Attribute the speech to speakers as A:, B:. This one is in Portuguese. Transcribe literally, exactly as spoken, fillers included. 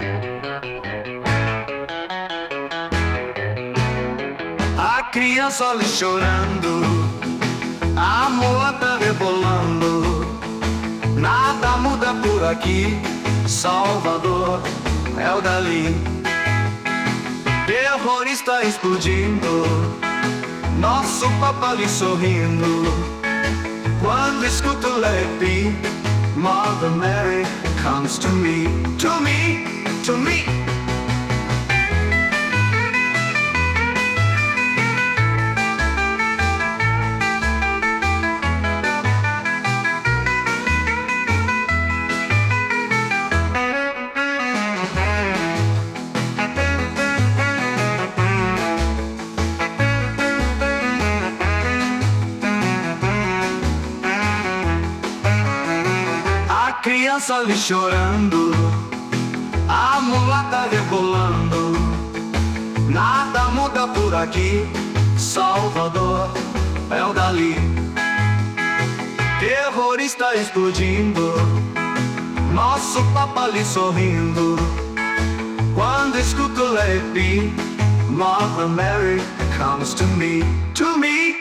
A: A criança ali chorando, a mula tá rebolando. Nada muda por aqui, Salvador é o Dali. Terrorista explodindo, nosso Papa ali sorrindo. Quando escuto Let It Be, Mother Mary comes to me, to me, to me. Criança ali chorando, a mulata rebolando. Nada muda por aqui, Salvador é o Dali. Terrorista explodindo, nosso Papa ali sorrindo. Quando escuto Let It Be, Mother Mary comes to me, to me.